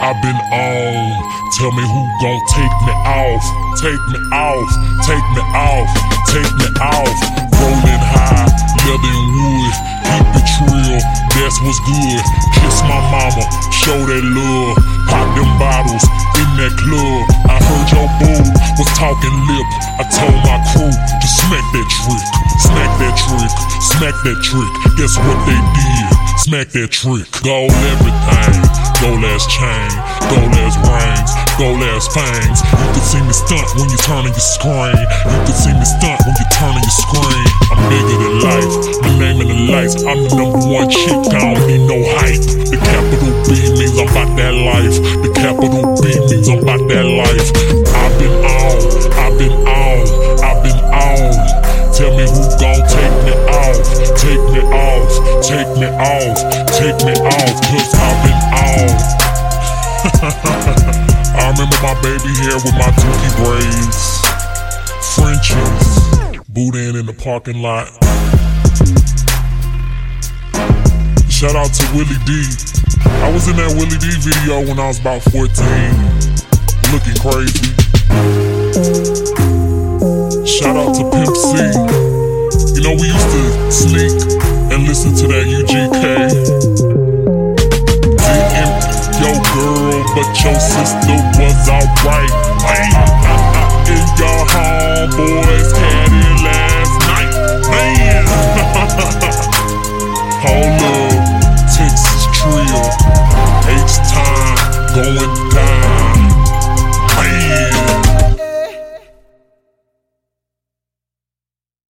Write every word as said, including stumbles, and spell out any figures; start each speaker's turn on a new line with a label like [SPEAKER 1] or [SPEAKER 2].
[SPEAKER 1] I've been on. Tell me who gon' take me off, take me off, take me off, take me off. Rolling high, leather and wood, keep it trill, that's what's good. Kiss my mama, show that love, pop them bottles in that club. I heard your boo was talking lip, I told my crew to smack that trick, smack that trick, smack that trick. Guess what they did? Smack that trick. Gold everything, gold ass chain, gold ass rings, gold ass fangs. You can see me stunt when you turning your screen. You can see me stunt when you turning your screen. I'm bigger than life, my name in the lights. I'm the number one chick, I don't need no hype. The capital B means I'm about that life. The capital B means I'm about that life. I've been on, I've been on, I've been on. Tell me who gon' take me off, take me off, take me off, take me off, cause I've been on. I remember my baby hair with my dookie braids, Frenchies, boudin in the parking lot. Shout out to Willie D. I was in that Willie D video when I was about fourteen, looking crazy. Shout out to Pimp C. You know, we used to sneak and listen to that U G K. Didn't your girl, but your sister was alright. Hey, in your homeboys had it last night. Man, hold up, Texas Trill, H-Time going